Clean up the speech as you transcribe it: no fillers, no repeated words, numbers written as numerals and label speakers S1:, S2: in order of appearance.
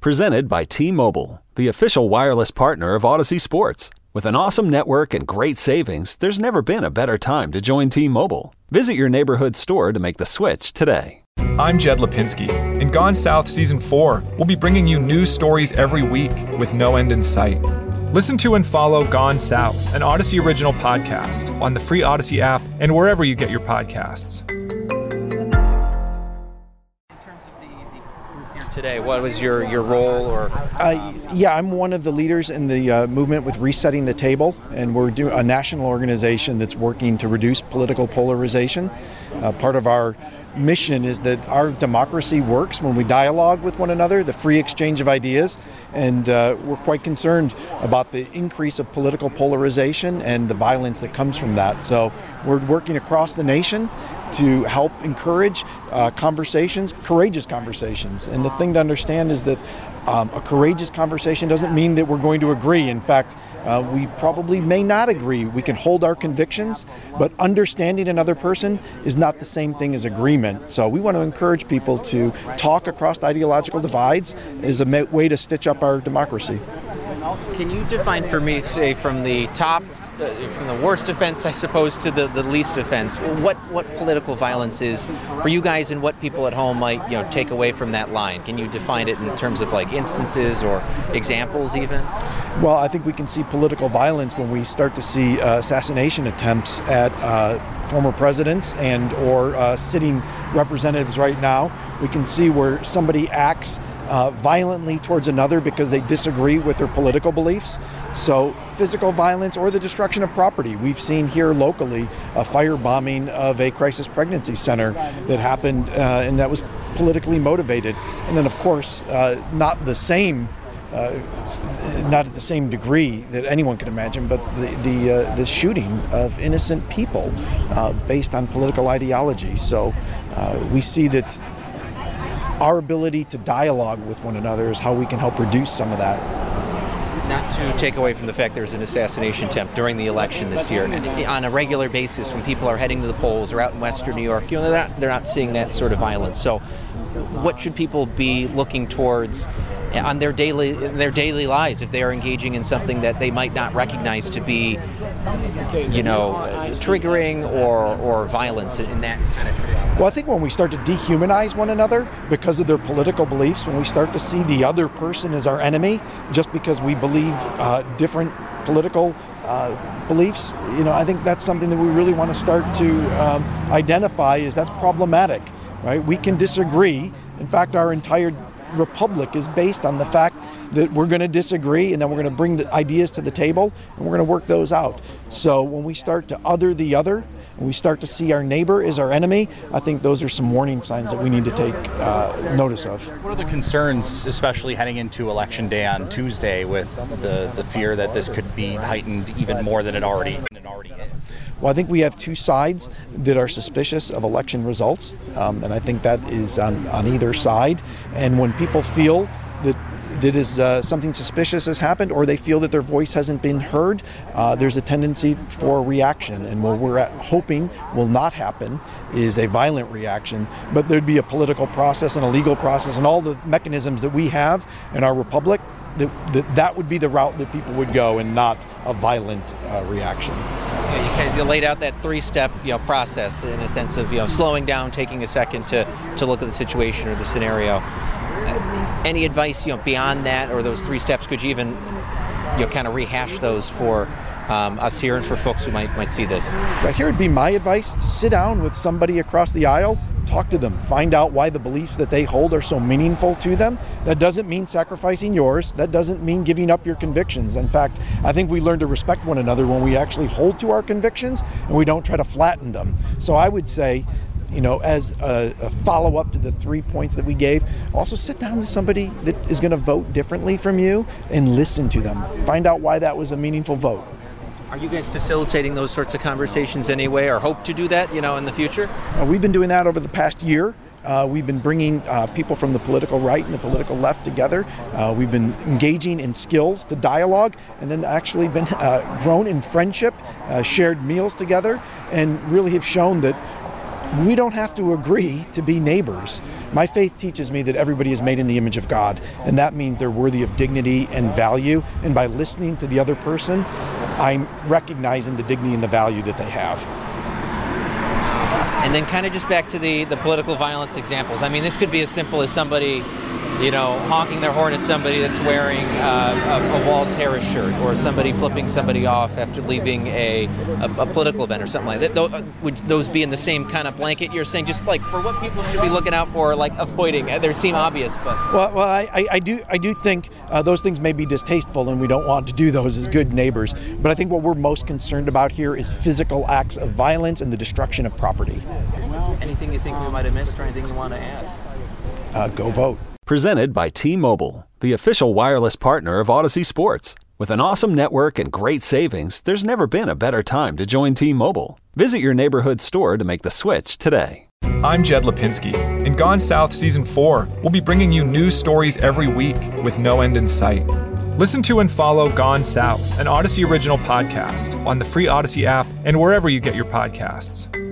S1: Presented by T-Mobile, the official wireless partner of Odyssey Sports. With an awesome network and great savings, there's never been a better time to join T-Mobile. Visit your neighborhood store to make the switch today.
S2: I'm Jed Lipinski. In Gone South Season 4, we'll be bringing you news stories every week with no end in sight. Listen to and follow Gone South, an Odyssey original podcast, on the free Odyssey app and wherever you get your podcasts.
S3: Today, what was your role?
S4: I'm one of the leaders in the movement with Resetting the Table, and we're a national organization that's working to reduce political polarization. Part of our mission is that our democracy works when we dialogue with one another, the free exchange of ideas, and we're quite concerned about the increase of political polarization and the violence that comes from that. So we're working across the nation to help encourage conversations, courageous conversations. And the thing to understand is that a courageous conversation doesn't mean that we're going to agree. In fact, we probably may not agree. We can hold our convictions, but understanding another person is not the same thing as agreement. So we want to encourage people to talk across ideological divides as a way to stitch up our democracy.
S3: Can you define for me, say, from the top, from the worst offense, I suppose, to the least offense, what political violence is for you guys, and what people at home might take away from that line? Can you define it in terms of like instances or examples even?
S4: Well, I think we can see political violence when we start to see assassination attempts at former presidents and or sitting representatives right now. We can see where somebody acts violently towards another because they disagree with their political beliefs. So physical violence or the destruction of property. We've seen here locally a firebombing of a crisis pregnancy center that happened and that was politically motivated. And then of course, not at the same degree that anyone can imagine, but the shooting of innocent people based on political ideology. So we see that our ability to dialogue with one another is how we can help reduce some of that.
S3: Not to take away from the fact there's an assassination attempt during the election this year. On a regular basis, when people are heading to the polls or out in Western New York, they're not seeing that sort of violence. So what should people be looking towards on their daily lives if they are engaging in something that they might not recognize to be, triggering or violence in that kind of tradition?
S4: Well, I think when we start to dehumanize one another because of their political beliefs, when we start to see the other person as our enemy just because we believe different political beliefs, I think that's something that we really want to start to identify as that's problematic, right? We can disagree. In fact, our entire republic is based on the fact that we're going to disagree and then we're going to bring the ideas to the table and we're going to work those out. So when we start to other the other, when we start to see our neighbor as our enemy, I think those are some warning signs that we need to take notice of.
S5: What are the concerns, especially heading into Election Day on Tuesday, with the fear that this could be heightened even more than it already is?
S4: Well, I think we have two sides that are suspicious of election results, and I think that is on either side. And when people feel that something suspicious has happened or they feel that their voice hasn't been heard, there's a tendency for reaction. And what we're hoping will not happen is a violent reaction, but there'd be a political process and a legal process and all the mechanisms that we have in our republic, that would be the route that people would go and not a violent reaction.
S3: You laid out that three-step process in a sense of slowing down, taking a second to look at the situation or the scenario. Any advice beyond that or those three steps? Could you even kind of rehash those for us here and for folks who might see this?
S4: Right, here would be my advice. Sit down with somebody across the aisle, talk to them, find out why the beliefs that they hold are so meaningful to them. That doesn't mean sacrificing yours. That doesn't mean giving up your convictions. In fact, I think we learn to respect one another when we actually hold to our convictions and we don't try to flatten them. So I would say, as a follow-up to the 3 points that we gave, also sit down with somebody that is going to vote differently from you and listen to them. Find out why that was a meaningful vote.
S3: Are you guys facilitating those sorts of conversations anyway, or hope to do that, in the future?
S4: We've been doing that over the past year. We've been bringing people from the political right and the political left together. We've been engaging in skills to dialogue, and then actually been grown in friendship, shared meals together, and really have shown that We don't have to agree to be neighbors. My faith teaches me that everybody is made in the image of God, and that means they're worthy of dignity and value. And by listening to the other person, I'm recognizing the dignity and the value that they have.
S3: And then kind of just back to the political violence examples. I mean, this could be as simple as somebody, honking their horn at somebody that's wearing a Walls Harris shirt, or somebody flipping somebody off after leaving a political event or something like that. Would those be in the same kind of blanket you're saying, just like for what people should be looking out for, like avoiding? They seem obvious, but...
S4: Well, I do think those things may be distasteful, and we don't want to do those as good neighbors. But I think what we're most concerned about here is physical acts of violence and the destruction of property.
S3: Anything you think we might have missed, or anything you want to add?
S4: Go vote.
S1: Presented by T-Mobile, the official wireless partner of Odyssey Sports. With an awesome network and great savings, there's never been a better time to join T-Mobile. Visit your neighborhood store to make the switch today.
S2: I'm Jed Lipinski. In Gone South Season 4, we'll be bringing you news stories every week with no end in sight. Listen to and follow Gone South, an Odyssey original podcast, on the free Odyssey app and wherever you get your podcasts.